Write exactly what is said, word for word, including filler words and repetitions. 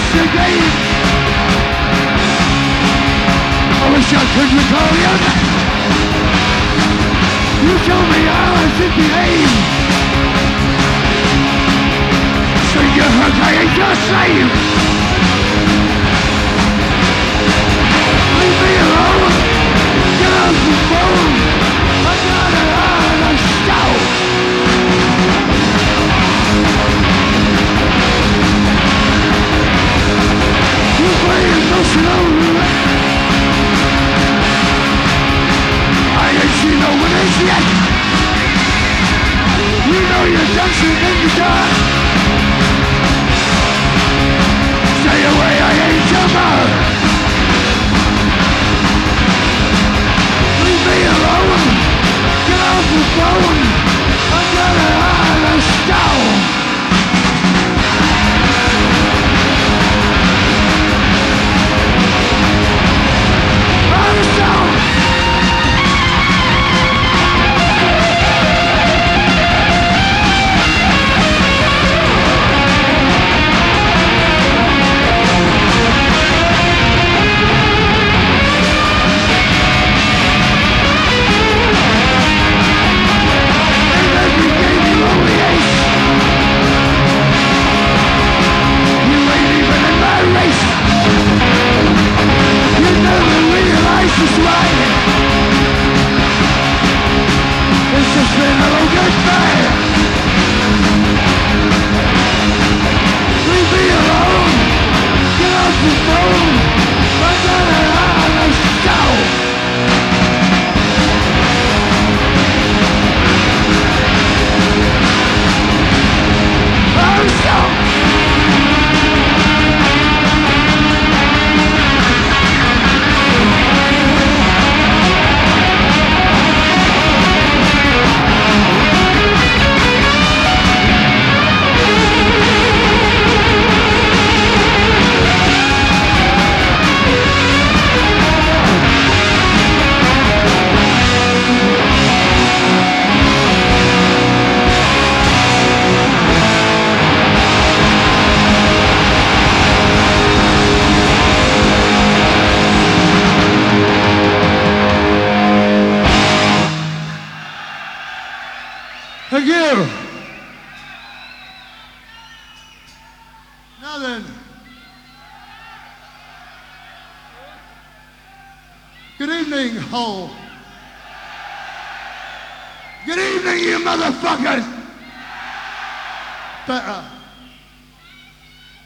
the game. I wish I could recall you. You told me how I should behave. So you heard I ain't your slave. Leave me alone. Get off the phone. I got it on a stove. You play emotional roulette. I ain't seen no winners yet. You know you're dancing in the dark. Stay away, I ain't your mark. Leave me alone. Get off the phone. I got it on a stone. On a stone. This is why it's just been a little goodbye. Leave me alone. Get off the phone. I got it on a stove. On a stove. Thank you. Now then, good evening, Hull. Good evening, you motherfuckers. Better.